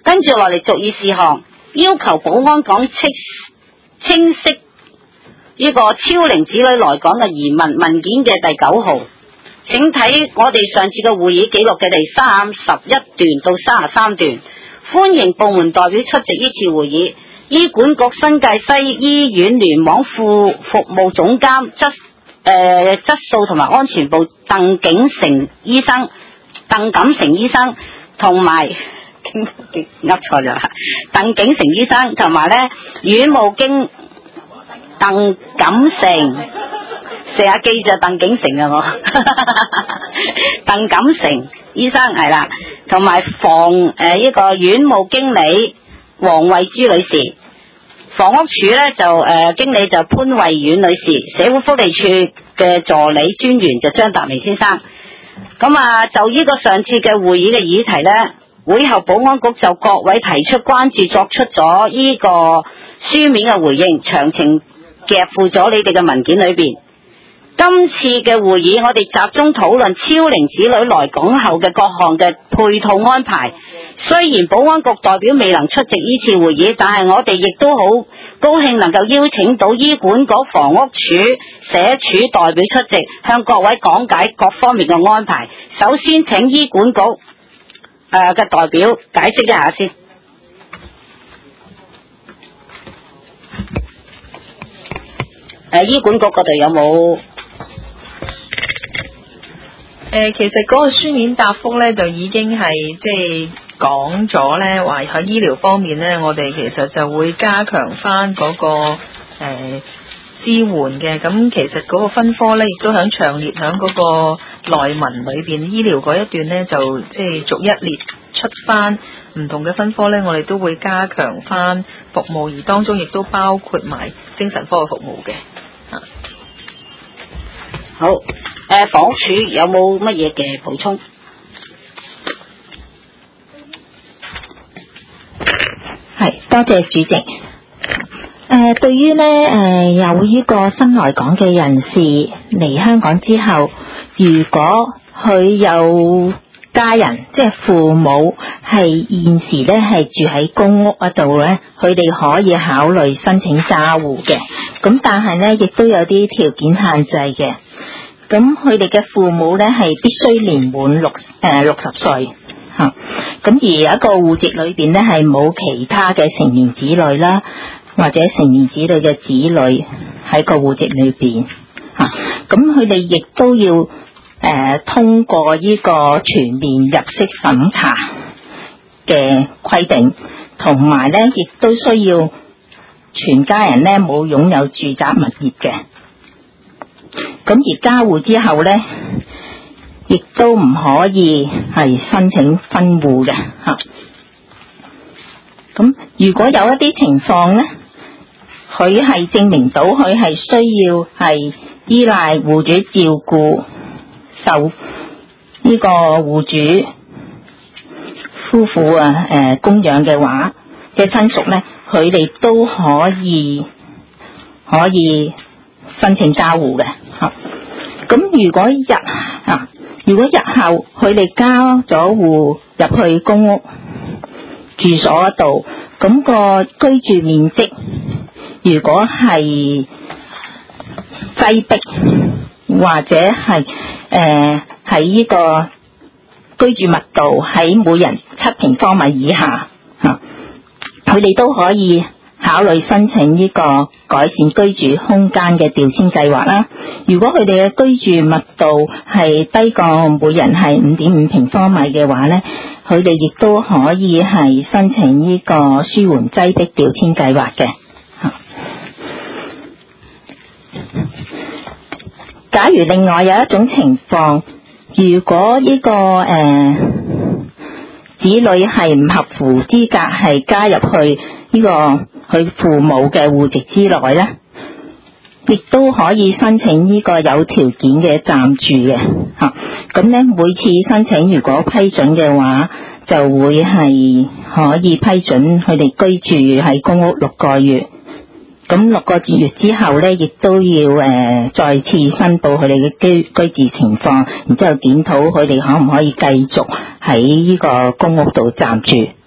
跟住落嚟續議事項，要求保安講清晰呢個超齡子女來港嘅移民文件嘅第9號，請睇我哋上次嘅會議記錄嘅第31段到33段。歡迎部門代表出席呢次會議。醫管局新界西醫院聯網副服務總監質素同埋安全部鄧錦成醫生同埋噏錯咗，鄧景成醫生同埋咧院務經鄧錦成，成日記住鄧景成啊我鄧錦成醫生係啦，同埋呢個院務經理黃慧珠女士，房屋署咧就經理就潘慧婉女士，社會福利處嘅助理專員就張達明先生。咁啊，就呢個上次嘅會議嘅議題咧，會後保安局就各位提出關注作出咗呢個書面嘅回應，詳情夾附咗你哋嘅文件裏邊。今次嘅會議，我哋集中討論超齡子女來港後嘅各項嘅配套安排。雖然保安局代表未能出席呢次會議，但係我哋亦都好高興能夠邀請到醫管局、房屋署、社署代表出席，向各位講解各方面嘅安排。首先請醫管局嘅代表解釋一下先。醫管局嗰度有冇？ 其實嗰個書面答覆咧就已經係講咗咧，話喺醫療方面咧，我哋其實就會加強翻嗰個支援嘅。咁其實嗰個分科咧，亦都響詳列響嗰個內文裏邊，醫療嗰一段咧就逐一列出翻唔同嘅分科咧，我哋都會加強翻服務，而當中亦都包括埋精神科嘅服務嘅。 好，房屋署有冇乜嘢嘅補充？ 係，多謝主席。對於呢有呢個新來港嘅人士嚟香港之後，如果佢有家人，即係父母係現時呢係住喺公屋嗰度呢，佢哋可以考慮申請揸戶嘅。咁但係呢，亦都有啲條件限制嘅。咁佢哋嘅父母呢係必須年滿60歲吓。咁而有一個戶籍裏邊呢係冇其他嘅成年子女啦，或者成年子女嘅子女喺個戶籍裏邊吓。咁佢哋亦都要通過呢個全面入息審查嘅規定，同埋呢亦都需要全家人呢冇擁有住宅物業嘅。咁而加戶之後呢，亦都唔可以係申請分戶嘅吓。咁如果有一啲情況呢，佢係證明到佢係需要係依賴戶主照顧受呢個戶主夫婦供養嘅話嘅親屬呢，佢哋都可以申請加戶嘅吓。咁如果日後佢哋加咗戶入去公屋住所嗰度，咁個居住面積如果係擠迫，或者係喺呢個居住密度喺每人7平方米以下吓，佢哋都可以考慮申請呢個改善居住空間嘅調遷計劃啦。如果佢哋嘅居住密度係低過每人係5.5平方米嘅話呢，佢哋亦都可以係申請呢個舒緩擠迫調遷計劃嘅。假如另外有一種情況，如果呢個子女係唔合乎資格係加入去呢個佢父母嘅戶籍之內呢，亦都可以申請呢個有條件嘅暫住嘅吓。咁呢，每次申請如果批准嘅話，就會係可以批准佢哋居住喺公屋6個月。咁6個月之後呢，亦都要再次申報佢哋嘅居住情況，然之後檢討佢哋可唔可以繼續喺呢個公屋度暫住。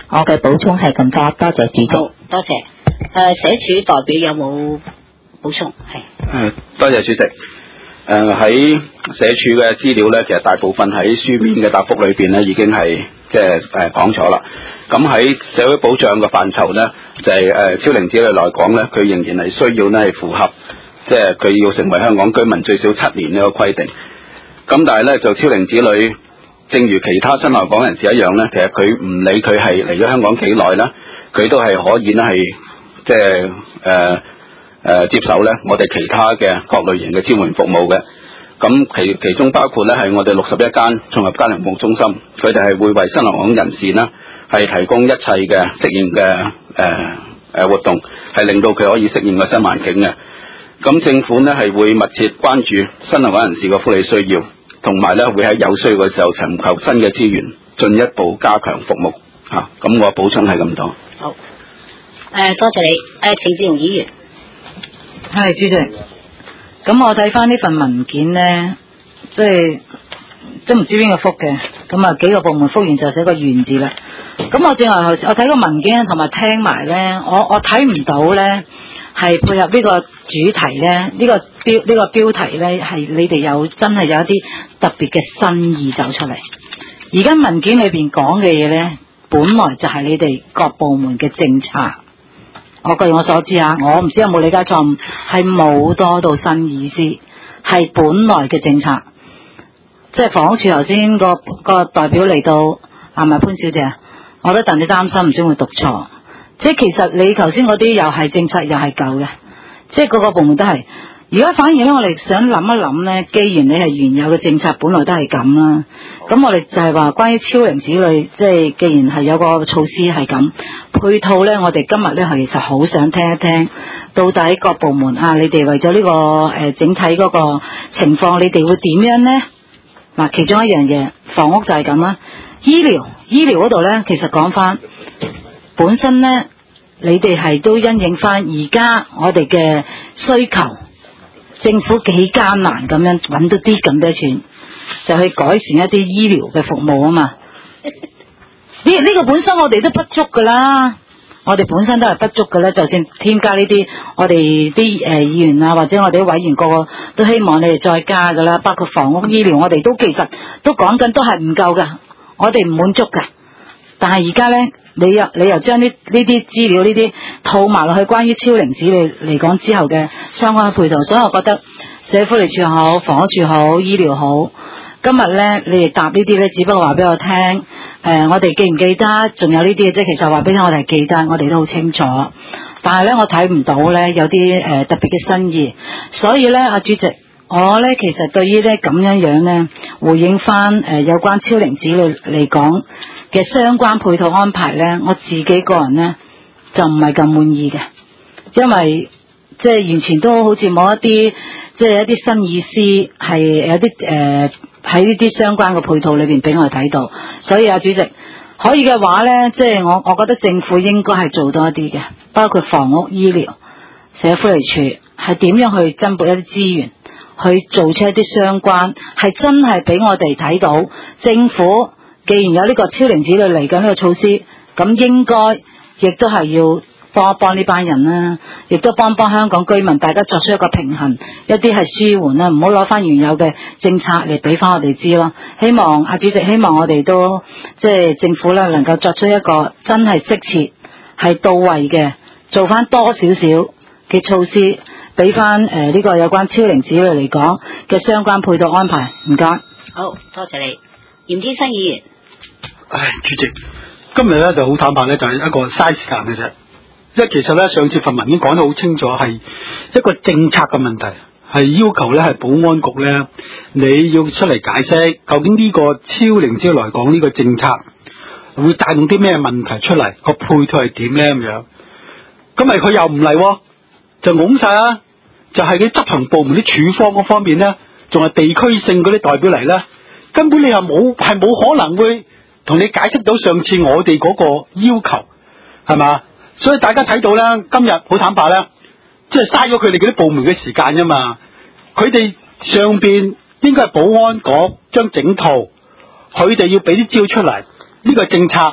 我嘅補充係咁多，多謝主席。 好，多謝。社署代表有冇補充？係。 多謝主席。喺社署嘅資料咧，其實大部分喺書面嘅答覆裏邊咧，已經係即係講咗啦。咁喺社會保障嘅範疇咧，就係超齡子女來講咧，佢仍然係需要咧係符合，即係佢要成為香港居民最少7年呢個規定。咁但係咧，就超齡子女，正如其他新來港人士一樣咧，其實佢唔理佢係嚟咗香港幾耐咧，佢都係可以咧係即係接受咧我哋其他嘅各類型嘅支援服務嘅。咁其中包括咧係我哋61間綜合家庭服務中心，佢哋係會為新來港人士呢係提供一切嘅適應嘅活動，係令到佢可以適應個新環境嘅。咁政府呢係會密切關注新來港人士嘅福利需要，同埋咧會喺有需要嘅時候尋求新嘅資源，進一步加強服務嚇。咁我補充係咁多。 好，多謝你。程志雄議員。 係主席，咁我睇翻呢份文件咧，即係都唔知邊個覆嘅，咁啊幾個部門覆完就寫個完字啦。咁我正話我睇個文件同埋聽埋咧，我睇唔到咧係配合呢個主題咧，呢個標題咧係你哋真係有一啲特別嘅新意走出嚟。而家文件裏邊講嘅嘢咧，本來就係你哋各部門嘅政策。據我所知我唔知有冇理解錯誤，係冇多到新意思，係本來嘅政策。即係房屋署頭先個代表嚟到，係咪潘小姐？我都戥你擔心，唔知會讀錯。即係其實你頭先嗰啲又係政策，又係舊嘅，即係各個部門都係。而家反而咧，我哋想諗一諗咧，既然你係原有嘅政策，本來都係咁啦，咁我哋就係話關於超齡子女，即係既然係有個措施係咁配套咧，我哋今日咧係其實好想聽一聽，到底各部門你哋為咗呢個整體嗰個情況，你哋會點樣咧？嗱，其中一樣嘢，房屋就係咁啦，醫療嗰度咧，其實講翻本身咧，你哋係都因應翻而家我哋嘅需求。政府幾艱難咁樣揾到啲咁多錢，就去改善一啲醫療嘅服務啊嘛。呢個本身我哋都不足噶啦，我哋本身都係不足噶啦。就算添加呢啲，我哋啲議員或者我哋啲委員個個都希望你哋再加噶啦。包括房屋、醫療，我哋都其實都講緊都係唔夠噶，我哋唔滿足噶。但係而家咧，你又將呢啲資料呢啲套埋落去關於超齡子女嚟講之後嘅相關配套，所以我覺得社會福利署好、房屋署好、醫療好，今日咧你哋答呢啲咧，只不過話俾我聽，我哋記唔記得？仲有呢啲即係其實話俾我哋記得，我哋都好清楚。但係咧，我睇唔到咧有啲特別嘅新意，所以咧，阿主席，我咧其實對於咧咁樣咧回應翻有關超齡子女嚟講嘅相關配套安排咧，我自己個人咧就唔係咁滿意嘅，因為即係完全都好似冇一啲即係一啲新意思，係有啲喺呢啲相關嘅配套裏邊俾我哋睇到，所以主席可以嘅話咧，即係我覺得政府應該係做多一啲嘅，包括房屋、醫療、社會福利署係點樣去增撥一啲資源，去做出一啲相關，係真係俾我哋睇到政府。既然有呢個超齡子女嚟緊呢個措施，咁應該亦都係要幫一幫呢班人啦，亦都幫香港居民，大家作出一個平衡，一啲係舒緩啦，唔好攞翻原有嘅政策嚟俾翻我哋知咯。希望主席，希望我哋都即係政府咧能夠作出一個真係適切、係到位嘅，做翻多少少嘅措施，俾翻呢個有關超齡子女嚟講嘅相關配套安排。唔該。 好多謝你，嚴天生議員。 主席，今日咧就好坦白咧，就係一個嘥時間嘅啫。因為其實咧，上次份文已經講得好清楚，係一個政策嘅問題，係要求咧係保安局咧，你要出嚟解釋究竟呢個超齡子女來講呢個政策會帶動啲咩問題出嚟，個配套係點咧咁樣。咁咪佢又唔嚟，就懵晒啊！就係佢執行部門啲處方嗰方面咧，仲係地區性嗰啲代表嚟咧，根本你又冇可能會同你解釋到上次我哋嗰個要求，係嘛？所以大家睇到咧，今日好坦白咧，即係嘥咗佢哋嗰啲部門嘅時間啫嘛。佢哋上邊應該係保安局將整套，佢哋要俾啲招出嚟，呢個政策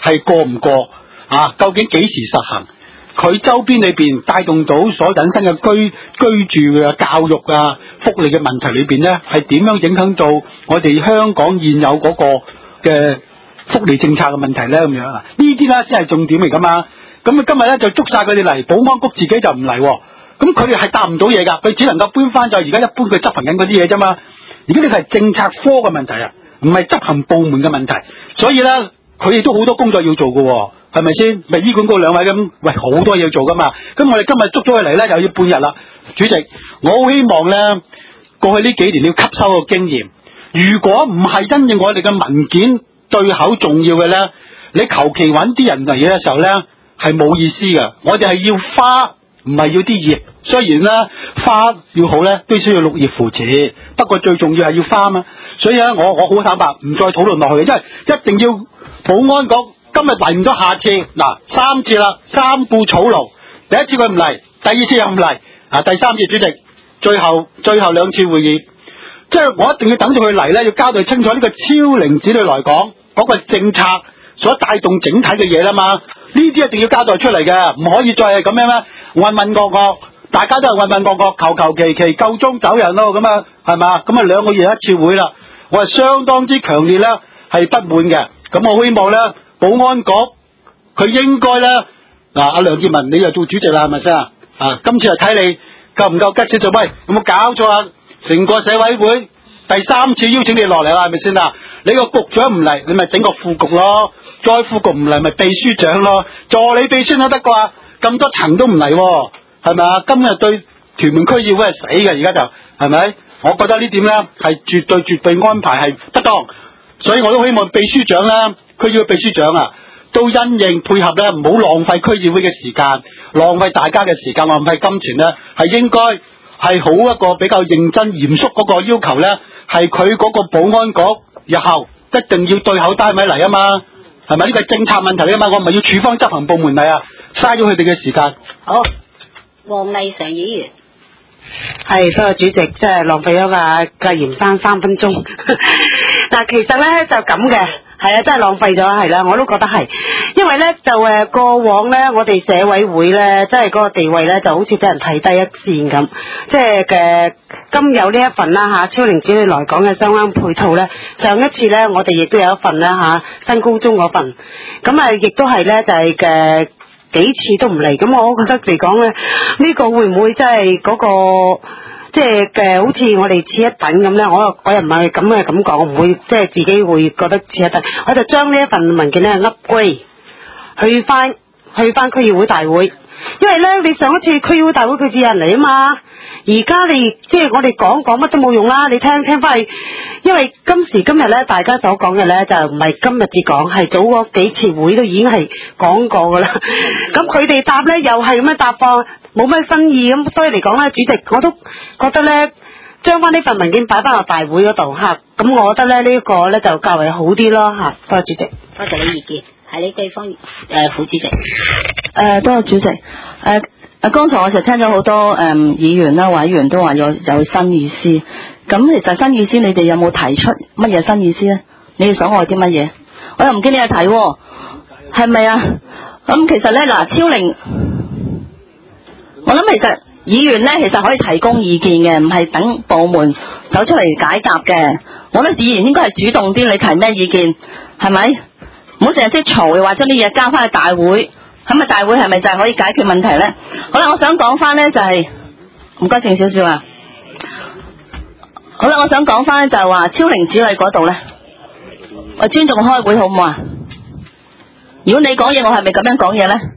係過唔過啊？究竟幾時實行？佢周邊裏邊帶動到所引申嘅居住嘅教育啊、福利嘅問題裏邊咧，係點樣影響到我哋香港現有嗰個嘅福利政策嘅問題咧？咁樣啊，呢啲咧先係重點嚟噶嘛。咁啊，今日咧就捉晒佢哋嚟，保安局自己就唔嚟喎。咁佢哋係答唔到嘢㗎，佢只能夠搬翻就而家一般佢執行緊嗰啲嘢啫嘛。而家呢個係政策科嘅問題啊，唔係執行部門嘅問題。所以咧，佢哋都好多工作要做㗎喎，係咪先？咪醫管局兩位咁，喂，好多嘢做噶嘛。咁我哋今日捉咗佢嚟咧，又要半日啦。主席，我好希望咧，過去呢幾年你要吸收個經驗。如果唔係因應我哋嘅文件對口重要嘅咧，你求其揾啲人嚟嘅時候咧，係冇意思嘅。我哋係要花，唔係要啲葉。雖然咧花要好咧，都需要綠葉扶持。不過最重要係要花嘛。所以咧，我好坦白，唔再討論落去，因為一定要保安局今日嚟唔到，下次嗱3次啦，三顧草廬。第一次佢唔嚟，第二次又唔嚟，第三次主席，最後2次會議，即係我一定要等到佢嚟咧，要交代清楚呢個超齡子女來講嗰個政策所帶動整體嘅嘢啦嘛。呢啲一定要交代出嚟嘅，唔可以再係咁樣啦，混混噩噩，大家都係混混噩噩，求求其其夠鐘走人咯，咁啊係嘛？咁啊2個月一次會啦，我係相當之強烈咧係不滿嘅。咁我希望咧保安局佢應該咧阿梁健文你又做主席啦，係咪先啊？今次係睇你夠唔夠吉先做，喂，有冇搞錯啊？成個社委會第3次邀請你落嚟啦，係咪先啊？你個局長唔嚟，你咪整個副局咯，再副局唔嚟咪秘書長咯，助理秘書都得啩？咁多層都唔嚟喎，係咪啊？今日對屯門區議會係死嘅，而家就係咪？我覺得呢點咧係絕對安排係不當，所以我都希望秘書長咧，區議會秘書長啊，都因應配合咧，唔好浪費區議會嘅時間，浪費大家嘅時間，浪費金錢咧，係應該係好一個比較認真嚴肅嗰個要求咧，係佢嗰個保安局日後一定要對口單位嚟啊嘛，係咪？呢個係政策問題啊嘛，我唔係要處方執行部門嚟啊，嘥咗佢哋嘅時間。 好，黃麗常議員。 係，多謝主席，即係浪費咗個嚴生3分鐘。嗱，其實咧就咁嘅，係啊，真係浪費咗，係啦，我都覺得係，因為咧就過往咧，我哋社委會咧，即係嗰個地位咧，就好似俾人睇低一線咁，即係今有呢一份啦嚇，超齡子女來港嘅相關配套咧，上一次咧我哋亦都有一份啦嚇，新高中嗰份，咁亦都係咧就係幾次都唔嚟，咁我覺得嚟講咧，呢個會唔會真係嗰個即係好似我哋次一等咁咧？我又唔係咁嘅感覺，我唔會即係自己會覺得次一等，我就將呢一份文件咧 upgrade 去翻區議會大會，因為咧你上一次區議會大會佢只有人嚟啊嘛，而家你即係我哋講乜都冇用啦，你聽翻去。因為今時今日咧，大家所講嘅咧就唔係今日至講，係早嗰幾次會都已經係講過噶啦。咁佢哋答咧又係咁樣答法，冇乜新意咁，所以嚟講咧，主席我都覺得咧，將翻呢份文件擺翻落大會嗰度嚇，咁我覺得咧呢個咧就較為好啲咯嚇。多謝主席， 多謝你意見，係你對方副主席。 多謝主席。剛才我就聽咗好多議員啦、委員都話有新意思。咁其實新意思，你哋有冇提出乜嘢新意思咧？你哋想我啲乜嘢？我又唔見你有提喎，係咪啊？咁其實咧嗱，超齡，我諗其實議員咧其實可以提供意見嘅，唔係等部門走出嚟解答嘅。我覺得議員應該係主動啲，你提咩意見係咪？唔好淨係識嘈，又話將啲嘢交翻去大會。咁啊，大會係咪就係可以解決問題咧？好啦，我想講翻咧就係唔該靜少少啊。好啦，我想講翻就係話超齡子女嗰度咧，我尊重開會好唔好啊？如果你講嘢，我係咪咁樣講嘢咧？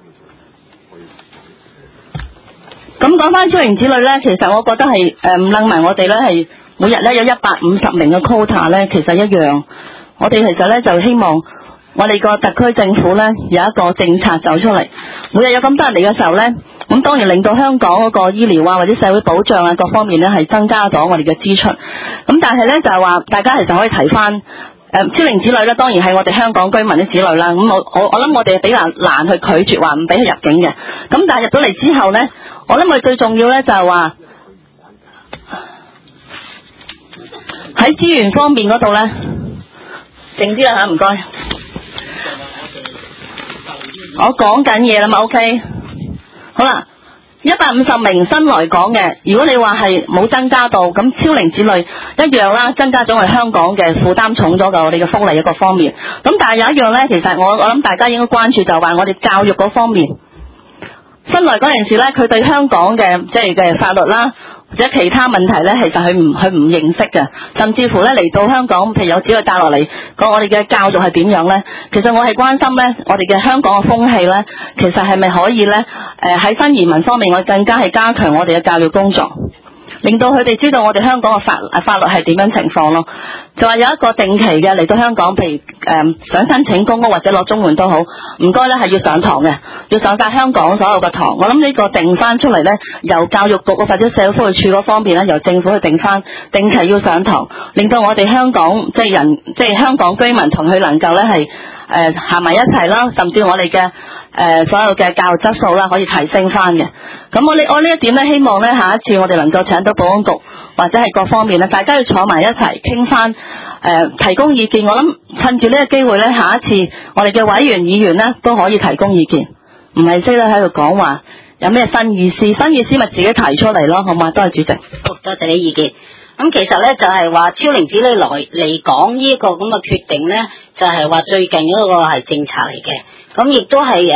咁講翻超齡子女咧，其實我覺得係楞埋我哋咧係每日咧有150名嘅 quota 咧，其實一樣。我哋其實咧就希望。我哋個特區政府咧有一個政策走出嚟，每日有咁多人嚟嘅時候咧，咁當然令到香港嗰個醫療啊或者社會保障啊各方面咧係增加咗我哋嘅支出。咁但係咧就係話大家其實可以提翻超齡子女咧，當然係我哋香港居民啲子女啦。咁我諗我哋比較難去拒絕話唔俾佢入境嘅。咁但係入到嚟之後咧，我諗佢最重要咧就係話喺資源方面嗰度咧，靜啲啦嚇，唔該。 我講緊嘢啦嘛 ，OK。好啦，150名新來港嘅，如果你話係冇增加到，咁超齡子女一樣啦，增加咗我哋香港嘅負擔重咗嘅我哋嘅福利一個方面。咁但係有一樣咧，其實我諗大家應該關注就係話我哋教育嗰方面，新來港人士咧，佢對香港嘅即係嘅法律啦。或者其他問題咧，其實佢唔認識嘅，甚至乎咧嚟到香港，譬如有子女帶落嚟，講我哋嘅教育係點樣咧？其實我係關心咧，我哋嘅香港嘅風氣咧，其實係咪可以咧？喺新移民方面，我更加係加強我哋嘅教育工作，令到佢哋知道我哋香港嘅法律係點樣情況咯。就話有一個定期嘅嚟到香港，譬如想申請公屋或者攞綜援都好，唔該咧係要上堂嘅，要上晒香港所有嘅堂。我諗呢個定翻出嚟咧，由教育局或者社會福利署嗰方面咧，由政府去定翻定期要上堂，令到我哋香港即係香港居民同佢能夠咧係行埋一齊啦，甚至我哋嘅所有嘅教育質素啦，可以提升翻嘅。咁我呢一點咧，希望咧下一次我哋能夠請到保安局或者係各方面咧，大家要坐埋一齊傾翻，提供意見。我諗趁住呢個機會咧，下一次我哋嘅委員議員咧都可以提供意見，唔係識得喺度講話有咩新意思咪自己提出嚟咯，好嘛？多謝主席。 好，多謝你意見。咁其實咧就係話超齡子女嚟講呢個咁嘅決定咧，就係話最近嗰個係政策嚟嘅。咁亦都係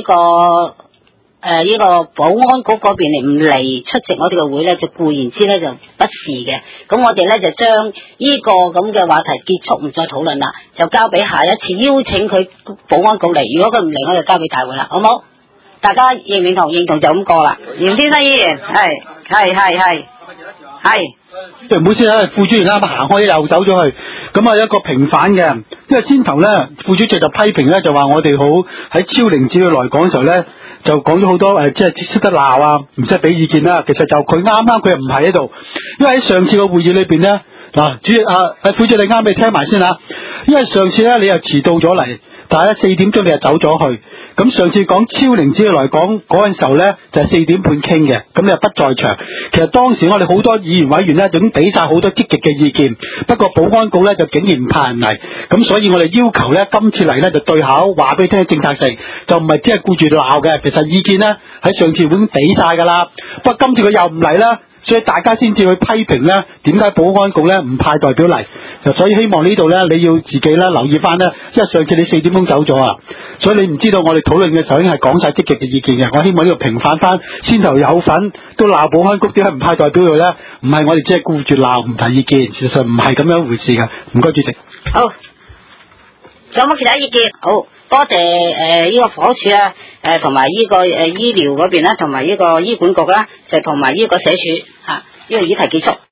呢個保安局嗰邊唔嚟出席我哋嘅會咧，就固然之咧就不是嘅。咁我哋咧就將呢個咁嘅話題結束，唔再討論啦，就交俾下一次邀請佢保安局嚟。如果佢唔嚟，我就交俾大會啦，好唔好？大家認唔認同？認同就咁過啦。嚴先生議員，係。 唔好意思啊，副主席啱啱行開又走咗去，咁啊一個平反嘅，因為先頭咧副主席就批評咧就話我哋好喺超齡子女來港嘅時候咧就講咗好多即係識得鬧啊，唔識俾意見啦。其實就佢啱佢又唔係喺度，因為喺上次個會議裏邊咧嗱，主席副主席你啱你聽埋先啦，因為上次咧你又遲到咗嚟。但係4點鐘你就走咗去，咁上次講超齡子女來講嗰陣時候咧就係4點半傾嘅，咁你又不在場。其實當時我哋好多議員委員咧已經俾晒好多積極嘅意見，不過保安局咧就竟然唔派人嚟，咁所以我哋要求咧今次嚟咧就對口話俾你聽政策性，就唔係只係顧住鬧嘅。其實意見咧喺上次已經俾晒㗎啦，不過今次佢又唔嚟啦。所以大家先至去批評咧，點解保安局咧唔派代表嚟？所以希望呢度咧，你要自己咧留意翻咧，因為上次你4點鐘走咗啊，所以你唔知道我哋討論嘅時候已經係講晒積極嘅意見嘅。我希望呢度平反翻，先頭有份都鬧保安局點解唔派代表佢咧？唔係我哋只係顧住鬧唔提意見，事實上唔係咁樣回事㗎。唔該，主席。 好，仲有冇其他意見？好。多謝呢個房署啊，同埋呢個醫療嗰邊啦，同埋呢個醫管局啦，就同埋呢個社署呢個議題結束。